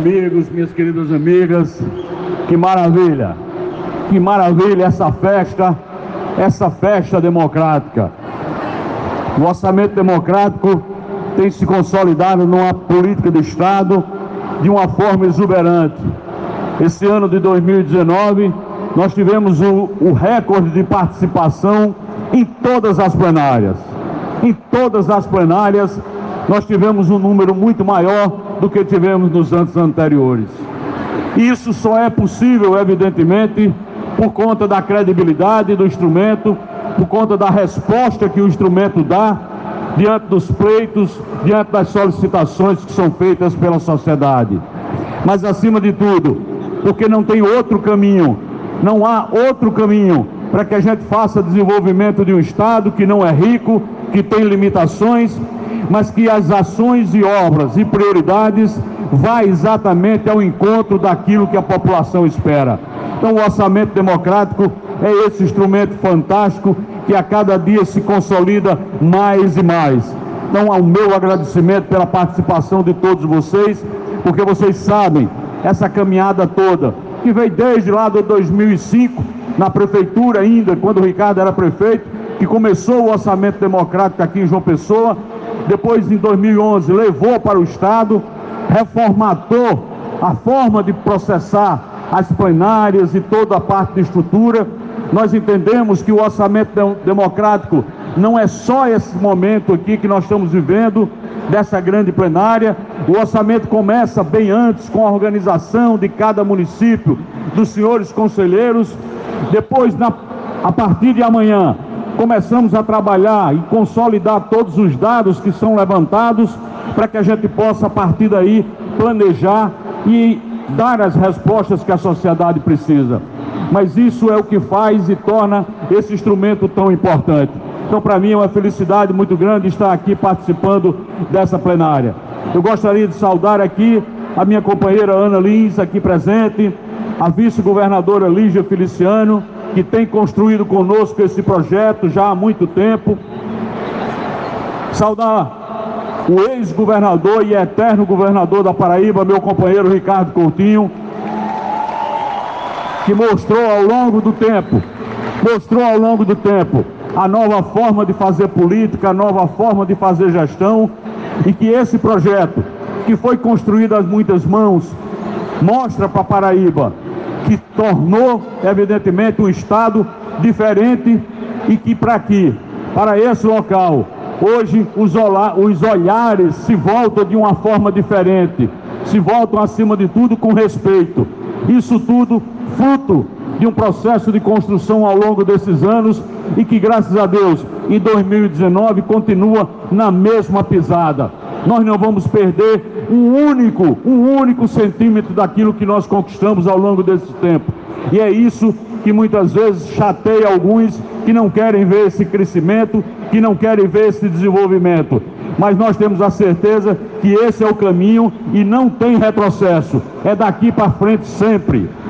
amigos, minhas queridas amigas, que maravilha essa festa democrática. O orçamento democrático tem se consolidado numa política de Estado de uma forma exuberante. Esse ano de 2019, nós tivemos o recorde de participação em todas as plenárias. Em todas as plenárias, nós tivemos um número muito maior do que tivemos nos anos anteriores. Isso só é possível, evidentemente, por conta da credibilidade do instrumento, por conta da resposta que o instrumento dá diante dos pleitos, diante das solicitações que são feitas pela sociedade. Mas, acima de tudo, porque não tem outro caminho, não há outro caminho para que a gente faça desenvolvimento de um Estado que não é rico, que tem limitações, mas que as ações e obras e prioridades vá exatamente ao encontro daquilo que a população espera. Então, o orçamento democrático é esse instrumento fantástico que a cada dia se consolida mais e mais. Então, ao meu agradecimento pela participação de todos vocês, porque vocês sabem, essa caminhada toda, que veio desde lá de 2005, na prefeitura ainda, quando o Ricardo era prefeito, que começou o orçamento democrático aqui em João Pessoa, depois em 2011 levou para o Estado, reformatou a forma de processar as plenárias e toda a parte de estrutura. Nós entendemos que o orçamento democrático não é só esse momento aqui que nós estamos vivendo, dessa grande plenária. O orçamento começa bem antes, com a organização de cada município, dos senhores conselheiros. Depois, a partir de amanhã, começamos a trabalhar e consolidar todos os dados que são levantados para que a gente possa, a partir daí, planejar e dar as respostas que a sociedade precisa. Mas isso é o que faz e torna esse instrumento tão importante. Então, para mim, é uma felicidade muito grande estar aqui participando dessa plenária. Eu gostaria de saudar aqui a minha companheira Ana Lins, aqui presente, a vice-governadora Lígia Feliciano, que tem construído conosco esse projeto já há muito tempo. Saudar o ex-governador e eterno governador da Paraíba, meu companheiro Ricardo Coutinho, que mostrou ao longo do tempo a nova forma de fazer política, a nova forma de fazer gestão, e que esse projeto, que foi construído a muitas mãos, mostra para a Paraíba que tornou, evidentemente, um Estado diferente e que para esse local, hoje os olhares se voltam de uma forma diferente, se voltam, acima de tudo, com respeito. Isso tudo fruto de um processo de construção ao longo desses anos e que, graças a Deus, em 2019 continua na mesma pisada. Nós não vamos perder um único centímetro daquilo que nós conquistamos ao longo desse tempo. E é isso que muitas vezes chateia alguns que não querem ver esse crescimento, que não querem ver esse desenvolvimento. Mas nós temos a certeza que esse é o caminho e não tem retrocesso. É daqui para frente sempre.